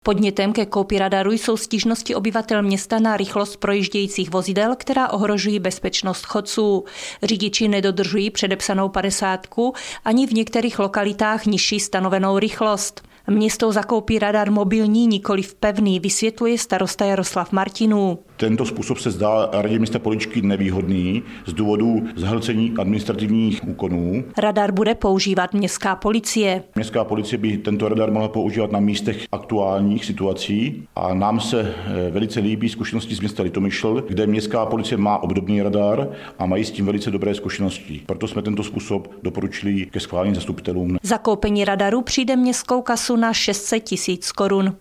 Podnětem ke koupi radaru jsou stížnosti obyvatel města na rychlost projíždějících vozidel, která ohrožují bezpečnost chodců. Řidiči nedodržují předepsanou 50 ani v některých lokalitách nižší stanovenou rychlost. Město zakoupí radar mobilní, nikoliv pevný, vysvětluje starosta Jaroslav Martinů. Tento způsob se zdá radě města Poličky nevýhodný z důvodu zahlcení administrativních úkonů. Radar bude používat městská policie. Městská policie by tento radar mohla používat na místech aktuálních situací a nám se velice líbí zkušenosti z města Litomyšl, kde městská policie má obdobný radar a mají s tím velice dobré zkušenosti. Proto jsme tento způsob doporučili ke schválení zastupitelům. Zakoupení radaru přijde městskou kasu na 600 000 korun.